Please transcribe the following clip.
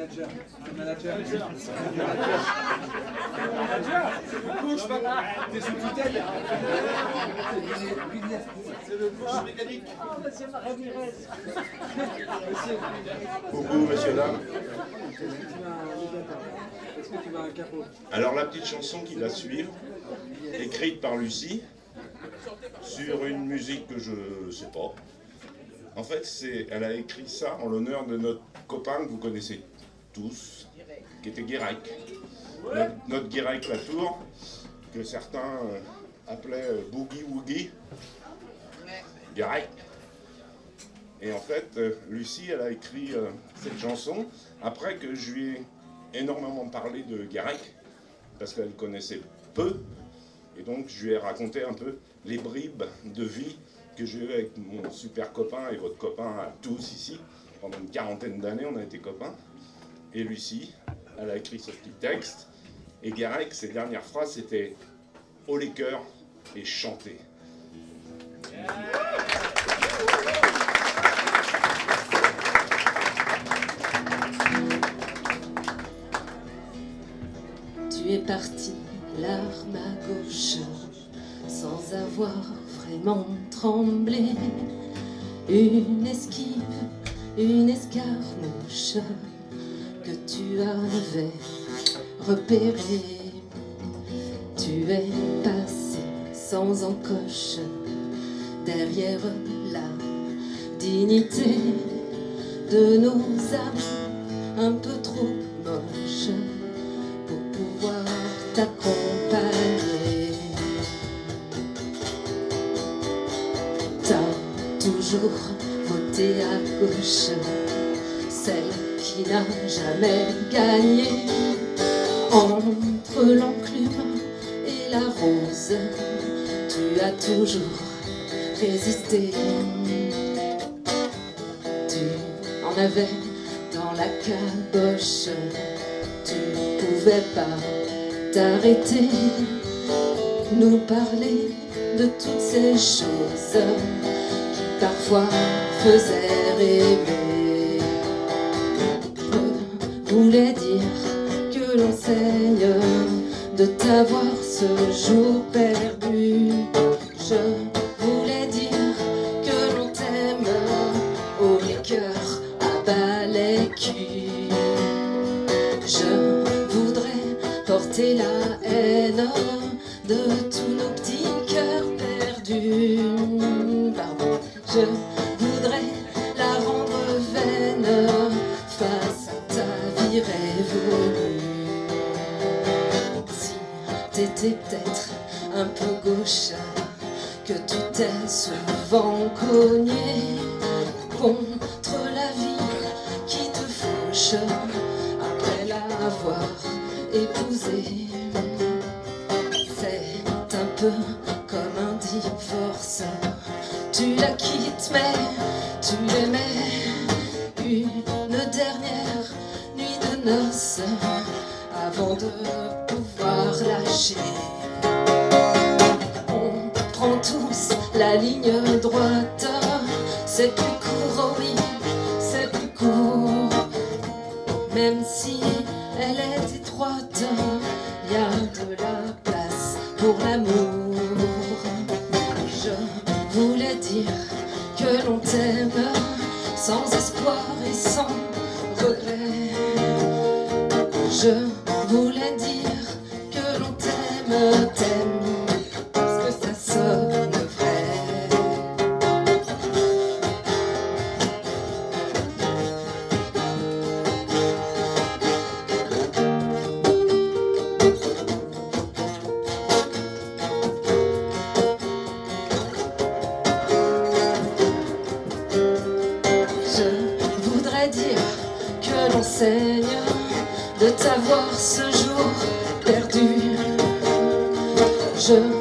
Manager. Coach, papa. T'es sous tutelle. C'est le coach mécanique. Monsieur Ramirez. Coucou, messieurs, dames. Est-ce que tu vas un capot? Alors, la petite chanson qui va suivre, écrite par Lucie, sur une musique que je sais pas. En fait, elle a écrit ça en l'honneur de notre copain que vous connaissez tous, qui était Guérec. Notre Guérec Latour, que certains appelaient Boogie Woogie. Guérec. Et en fait, Lucie, elle a écrit cette chanson après que je lui ai énormément parlé de Guérec, parce qu'elle connaissait peu. Et donc, je lui ai raconté un peu les bribes de vie que j'ai eu avec mon super copain et votre copain à tous ici. Pendant une quarantaine d'années, on a été copains. Et Lucie, elle a écrit ce petit texte. Et Guérec, ses dernières phrases, c'était « haut les cœurs et chanter ». Tu es parti, l'arme à gauche, sans avoir vraiment tremblé. Une esquive, une escarmouche que tu avais repérée. Tu es passé sans encoche derrière la dignité de nos âmes un peu trop moches pour pouvoir t'accompagner. T'as toujours voté à gauche, celle qui n'a jamais gagné. Entre l'enclume et la rose, tu as toujours résisté. Tu en avais dans la caboche, tu pouvais pas t'arrêter, nous parler de toutes ces choses qui parfois faisaient rêver. Je voulais dire que l'on saigne de t'avoir ce jour perdu. Je voulais dire que l'on t'aime au cœur à balai cul. Je voudrais porter la haine de tous nos petits cœurs perdus. Pardon, je voudrais la rendre vaine face à ta vie révolue. Si t'étais peut-être un peu gauche, que tu t'es souvent cogné contre la vie qui te fauche après l'avoir épousé. C'est un peu comme un divorce, tu la quittes mais tu l'aimais. Une dernière nuit de noces avant de pouvoir lâcher. On prend tous la ligne droite, c'est plus court, oh oui, c'est plus court. Même si elle est étroite, y a de la place pour l'amour. Je voulais dire que l'on t'aime sans espoir et sans regret. Je voulais dire que l'on t'aime, parce que ça sonne vrai. Je voudrais dire que l'on saigne de t'avoir ce jour perdu. Je